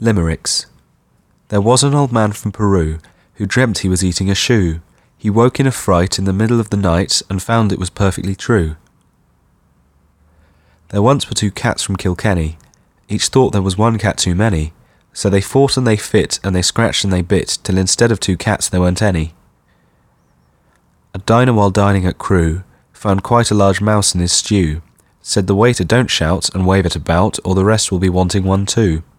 Limericks. There was an old man from Peru who dreamt he was eating a shoe. He woke in a fright in the middle of the night and found it was perfectly true. There once were 2 cats from Kilkenny. Each thought there was 1 cat too many. So they fought and they fit, and they scratched and they bit, till instead of 2 cats there weren't any. A diner while dining at Crewe found quite a large mouse in his stew. Said the waiter, "Don't shout and wave it about, or the rest will be wanting one too."